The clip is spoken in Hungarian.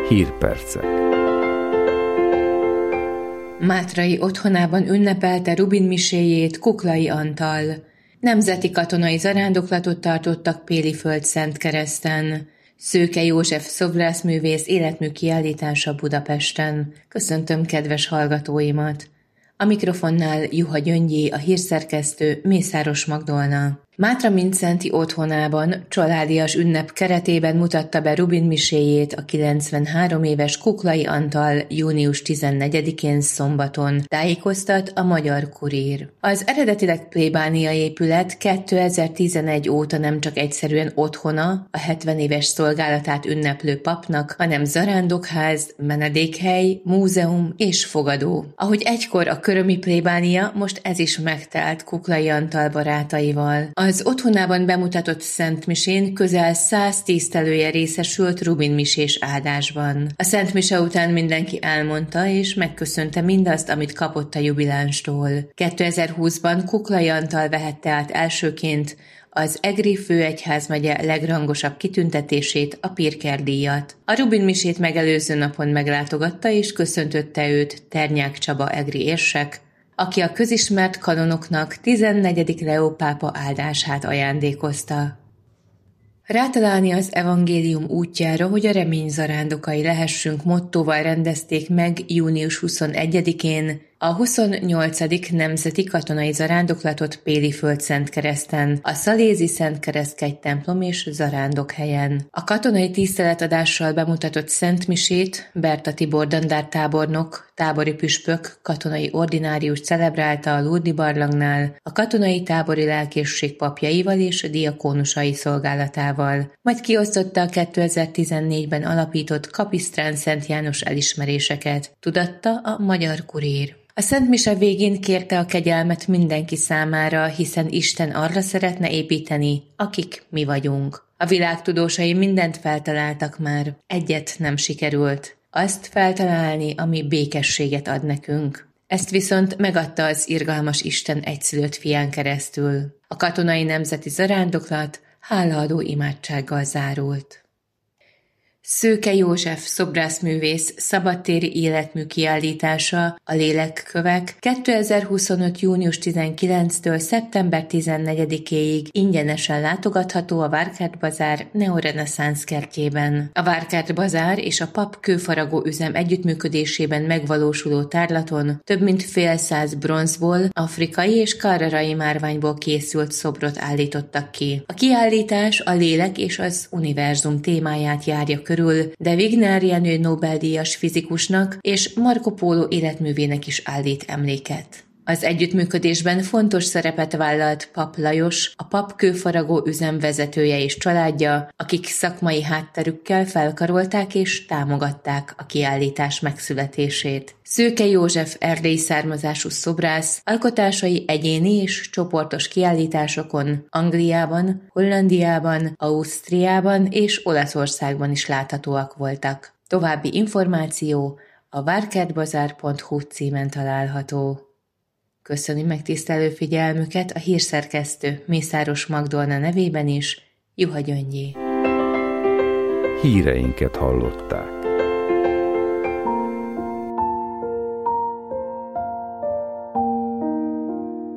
Hírpercek. Mátrai otthonában ünnepelte Rubin miséjét Kuklai Antal. Nemzeti katonai zarándoklatot tartottak Péliföld Szentkereszten. Szőke József szobrászművész életmű kiállítása Budapesten. Köszöntöm kedves hallgatóimat! A mikrofonnál Juha Gyöngyi, a hírszerkesztő, Mészáros Magdolna. Mátra-Mindszenty otthonában családias ünnep keretében mutatta be Rubin miséjét a 93 éves Kuklai Antal június 14-én szombaton, tájékoztat a Magyar Kurír. Az eredetileg plébániai épület 2011 óta nem csak egyszerűen otthona a 70 éves szolgálatát ünneplő papnak, hanem zarándokház, menedékhely, múzeum és fogadó. Ahogy egykor a körömi plébánia, most ez is megtelt Kuklai Antal barátaival. Az otthonában bemutatott szentmisén közel 100 tisztelője részesült Rubin misés áldásban. A szentmise után mindenki elmondta és megköszönte mindazt, amit kapott a jubilánstól. 2020-ban Kuklai Antal vehette át elsőként az Egri főegyházmegye legrangosabb kitüntetését, a Pirker-díjat. A Rubin misét megelőző napon meglátogatta és köszöntötte őt Ternyák Csaba egri érsek, aki a közismert kanonoknak 14. Leó pápa áldását ajándékozta. Rátalálni az evangélium útjára, hogy a remény zarándokai lehessünk mottóval rendezték meg június 21-én a 28. Nemzeti Katonai Zarándoklatot Péliföld Szentkereszten, a Szalézi Szentkeresztkegy templom és zarándokhelyen. A katonai tiszteletadással bemutatott szentmisét Berta Tibor dandártábornok, tábori püspök, katonai ordinárius celebrálta a Lurdi barlangnál, a katonai tábori lelkészség papjaival és diakónusai szolgálatával, majd kiosztotta a 2014-ben alapított Kapisztrán Szent János elismeréseket, tudatta a Magyar Kurír. A Szent Mise végén kérte a kegyelmet mindenki számára, hiszen Isten arra szeretne építeni, akik mi vagyunk. A világ tudósai mindent feltaláltak már, egyet nem sikerült. Azt feltalálni, ami békességet ad nekünk. Ezt viszont megadta az irgalmas Isten egyszülött fián keresztül. A katonai nemzeti zarándoklat hálaadó imádsággal zárult. Szőke József szobrászművész szabadtéri életmű kiállítása, a Lélekkövek 2025. június 19-től szeptember 14-éig ingyenesen látogatható a Várkert Bazár neoreneszánsz kertjében. A Várkert Bazár és a Pap kőfaragó üzem együttműködésében megvalósuló tárlaton több mint fél száz bronzból, afrikai és carrarai márványból készült szobrot állítottak ki. A kiállítás a lélek és az univerzum témáját járja körül, de Wigner Jenő Nobel-díjas fizikusnak és Marco Polo életművének is állít emléket. Az együttműködésben fontos szerepet vállalt Pap Lajos, a Pap kőfaragó üzem vezetője és családja, akik szakmai hátterükkel felkarolták és támogatták a kiállítás megszületését. Szőke József erdélyi származású szobrász alkotásai egyéni és csoportos kiállításokon Angliában, Hollandiában, Ausztriában és Olaszországban is láthatóak voltak. További információ a várkertbazár.hu címen található. Köszöni megtisztelő figyelmüket a hírszerkesztő Mészáros Magdolna nevében is, Juha Gyöngyi. Híreinket hallották.